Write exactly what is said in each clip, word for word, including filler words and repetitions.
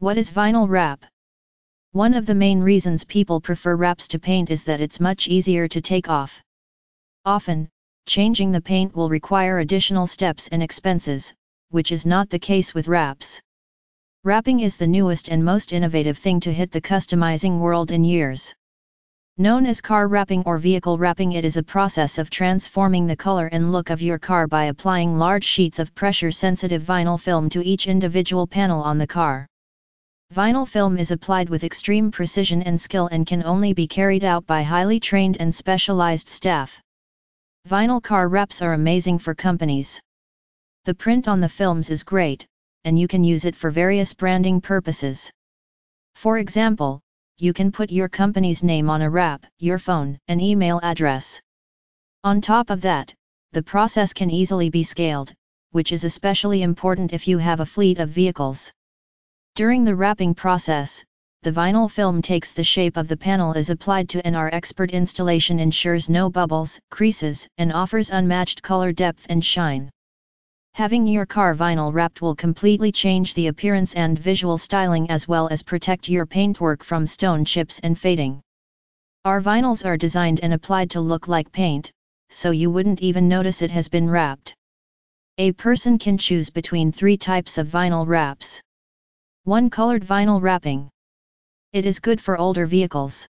What is vinyl wrap? One of the main reasons people prefer wraps to paint is that it's much easier to take off. Often, changing the paint will require additional steps and expenses, which is not the case with wraps. Wrapping is the newest and most innovative thing to hit the customizing world in years. Known as car wrapping or vehicle wrapping, it is a process of transforming the color and look of your car by applying large sheets of pressure-sensitive vinyl film to each individual panel on the car. Vinyl film is applied with extreme precision and skill and can only be carried out by highly trained and specialized staff. Vinyl car wraps are amazing for companies. The print on the films is great, and you can use it for various branding purposes. For example, you can put your company's name on a wrap, your phone, and email address. On top of that, the process can easily be scaled, which is especially important if you have a fleet of vehicles. During the wrapping process, the vinyl film takes the shape of the panel is applied to, and our expert installation ensures no bubbles, creases, and offers unmatched color depth and shine. Having your car vinyl wrapped will completely change the appearance and visual styling, as well as protect your paintwork from stone chips and fading. Our vinyls are designed and applied to look like paint, so you wouldn't even notice it has been wrapped. A person can choose between three types of vinyl wraps. one Colored vinyl wrapping. It is good for older vehicles.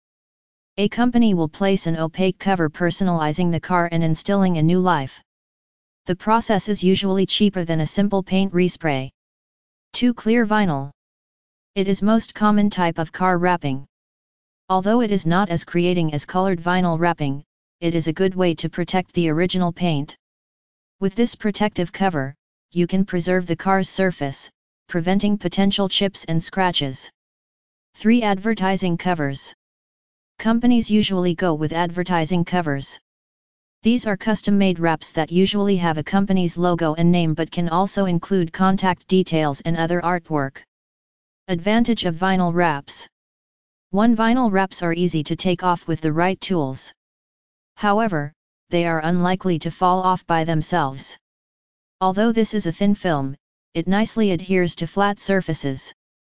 A company will place an opaque cover personalizing the car and instilling a new life. The process is usually cheaper than a simple paint respray. two Clear vinyl. It is most common type of car wrapping. Although it is not as creating as colored vinyl wrapping, it is a good way to protect the original paint. With this protective cover, you can preserve the car's surface, preventing potential chips and scratches. three Advertising covers. Companies usually go with advertising covers. These are custom-made wraps that usually have a company's logo and name but can also include contact details and other artwork. Advantage of vinyl wraps. one Vinyl wraps are easy to take off with the right tools. However, they are unlikely to fall off by themselves. Although this is a thin film, it nicely adheres to flat surfaces.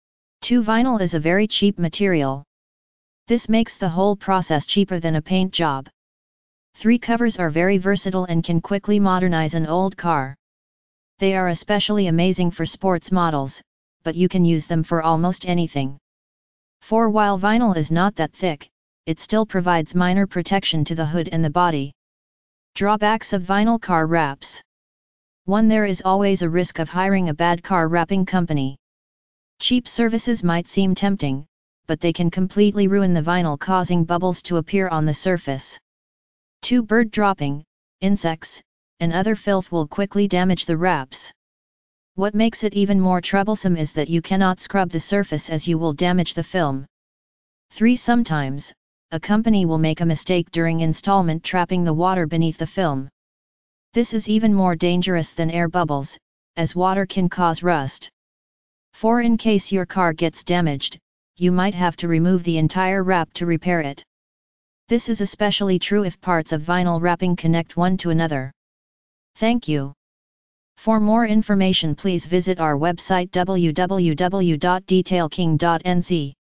two Vinyl is a very cheap material. This makes the whole process cheaper than a paint job. three Covers are very versatile and can quickly modernize an old car. They are especially amazing for sports models, but you can use them for almost anything. four While vinyl is not that thick, it still provides minor protection to the hood and the body. Drawbacks of vinyl car wraps. one There is always a risk of hiring a bad car wrapping company. Cheap services might seem tempting, but they can completely ruin the vinyl, causing bubbles to appear on the surface. two Bird dropping, insects, and other filth will quickly damage the wraps. What makes it even more troublesome is that you cannot scrub the surface, as you will damage the film. three Sometimes, a company will make a mistake during installment, trapping the water beneath the film. This is even more dangerous than air bubbles, as water can cause rust. four In case your car gets damaged, you might have to remove the entire wrap to repair it. This is especially true if parts of vinyl wrapping connect one to another. Thank you. For more information, please visit our website w w w dot detail king dot n z.